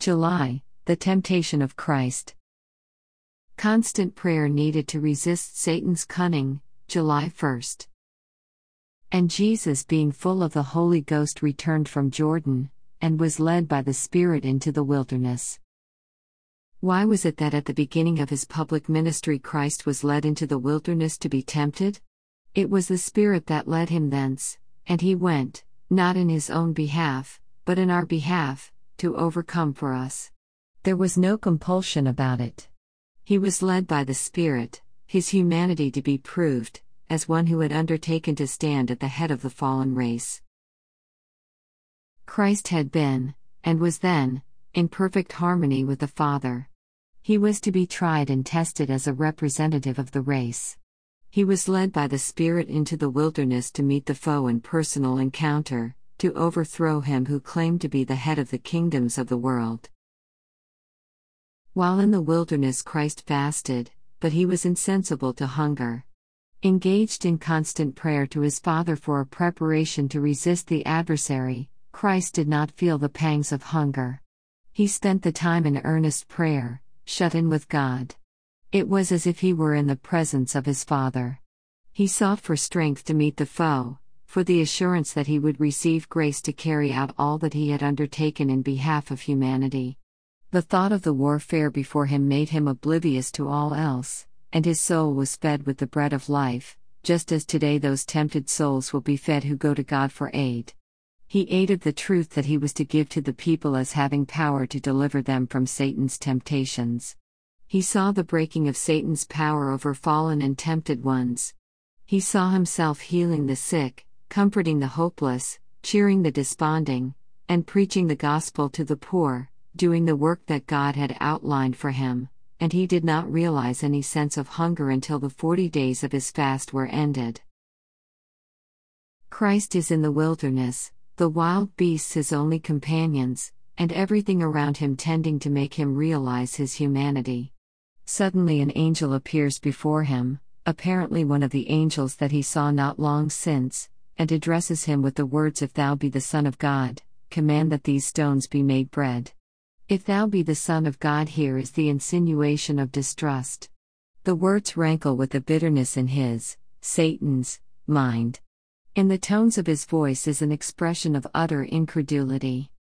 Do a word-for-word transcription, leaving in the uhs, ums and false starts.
July, the temptation of Christ. Constant prayer needed to resist Satan's cunning, July first. And Jesus, being full of the Holy Ghost, returned from Jordan, and was led by the Spirit into the wilderness. Why was it that at the beginning of his public ministry Christ was led into the wilderness to be tempted? It was the Spirit that led him thence, and he went, not in his own behalf, but in our behalf, to overcome for us. There was no compulsion about it. He was led by the Spirit, his humanity to be proved, as one who had undertaken to stand at the head of the fallen race. Christ had been, and was then, in perfect harmony with the Father. He was to be tried and tested as a representative of the race. He was led by the Spirit into the wilderness to meet the foe in personal encounter, to overthrow him who claimed to be the head of the kingdoms of the world. While in the wilderness Christ fasted, but he was insensible to hunger. Engaged in constant prayer to his Father for a preparation to resist the adversary, Christ did not feel the pangs of hunger. He spent the time in earnest prayer, shut in with God. It was as if he were in the presence of his Father. He sought for strength to meet the foe, for the assurance that he would receive grace to carry out all that he had undertaken in behalf of humanity. The thought of the warfare before him made him oblivious to all else, and his soul was fed with the bread of life, just as today those tempted souls will be fed who go to God for aid. He ate of the truth that he was to give to the people as having power to deliver them from Satan's temptations. He saw the breaking of Satan's power over fallen and tempted ones. He saw himself healing the sick, comforting the hopeless, cheering the desponding, and preaching the gospel to the poor, doing the work that God had outlined for him, and he did not realize any sense of hunger until the forty days of his fast were ended. Christ is in the wilderness, the wild beasts his only companions, and everything around him tending to make him realize his humanity. Suddenly an angel appears before him, apparently one of the angels that he saw not long since, and addresses him with the words, "If thou be the Son of God, command that these stones be made bread." If thou be the Son of God, here is the insinuation of distrust. The words rankle with the bitterness in his, Satan's, mind. In the tones of his voice is an expression of utter incredulity.